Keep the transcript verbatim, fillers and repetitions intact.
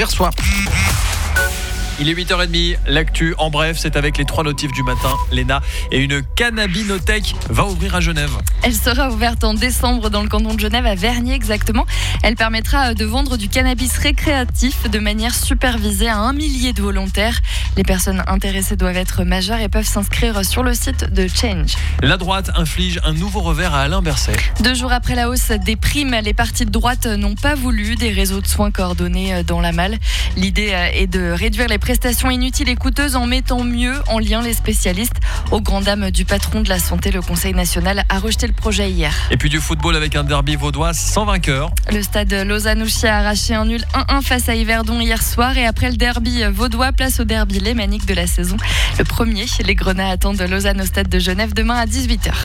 Versoix. Il est huit heures trente, l'actu en bref, c'est avec les trois notifs du matin, Léna, et une cannabinothèque va ouvrir à Genève. Elle sera ouverte en décembre dans le canton de Genève, à Vernier exactement. Elle permettra de vendre du cannabis récréatif de manière supervisée à un millier de volontaires. Les personnes intéressées doivent être majeures et peuvent s'inscrire sur le site de Change. La droite inflige un nouveau revers à Alain Berset. Deux jours après la hausse des primes, les partis de droite n'ont pas voulu des réseaux de soins coordonnés dans la malle. L'idée est de réduire les prestations inutiles et coûteuses en mettant mieux en lien les spécialistes. Aux grandes dames du patron de la santé, le Conseil national a rejeté le projet hier. Et puis du football avec un derby vaudois sans vainqueur. Le stade Lausanne-Ouchy a arraché un nul un un face à Yverdon hier soir. Et après le derby vaudois, place au derby lémanique de la saison. Le premier, les Grenats attendent Lausanne au stade de Genève demain à dix-huit heures.